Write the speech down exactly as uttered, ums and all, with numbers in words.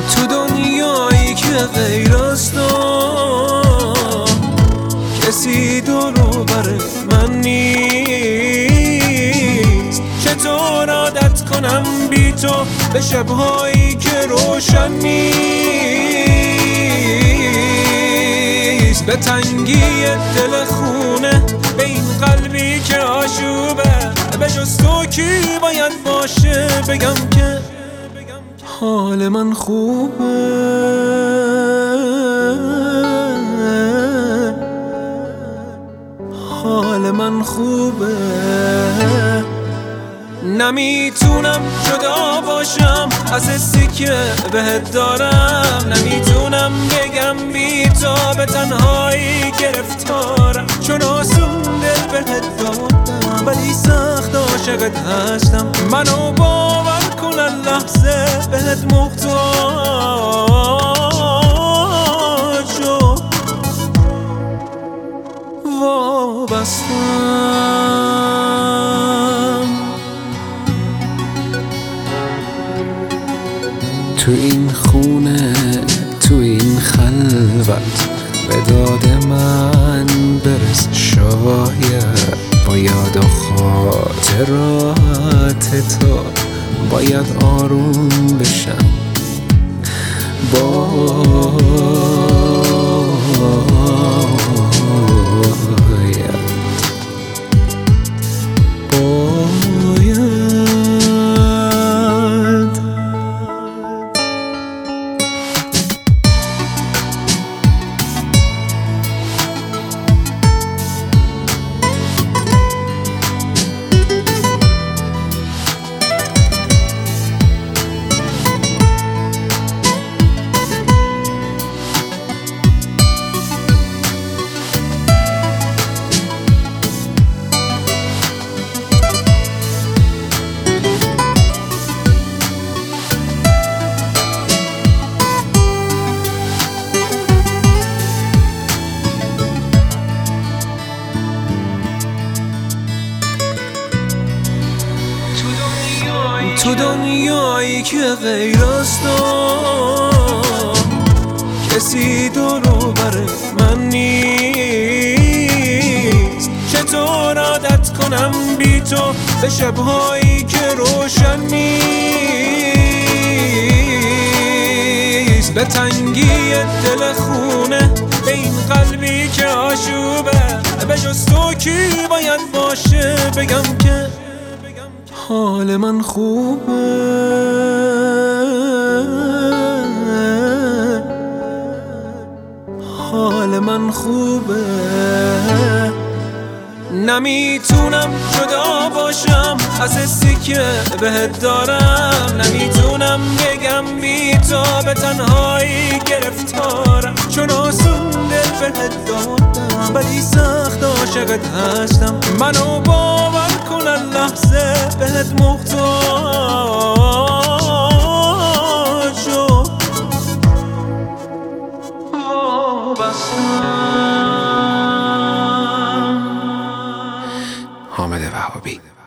تو دنیایی که غیر از تو کسی دورو بر من نیست. چطور عادت کنم بی تو به شبهایی که روشن نیست، به تنگی دل خونه، به این قلبی که آشوبه. به جز تو کی باید باشه بگم که حال من خوبه؟ حال من خوبه. نمیتونم جدا باشم از حسی که بهت دارم، نمیتونم بگم بی تو به تنهایی گرفتارم. چون آسون دل بهت دادم ولی سخت عاشقت هستم. منو باور کن لحظه بهت محتاج و وابستم. تو این خونه، تو این خلوت، به داد من برس شاید. با یاد و خاطرات تو باید آروم بشم. باید تو دنیایی که غیر از تو کسی دورو بر من نیست. چطور عادت کنم بی تو به شبهایی که روشن نیست، به تنگی دل خونه، به این قلبی که آشوبه. به جز تو کی باید باشه بگم که حال من خوبه؟ حال من خوبه. نمیتونم جدا باشم از حسی که بهت دارم، نمیتونم بگم بی تو به تنهایی گرفتارم. چون آسون دل بهت دادم ولی سخت عاشقت هستم. منو باور کن لحظه بهت محتاج و وابستم. حامد وهابی.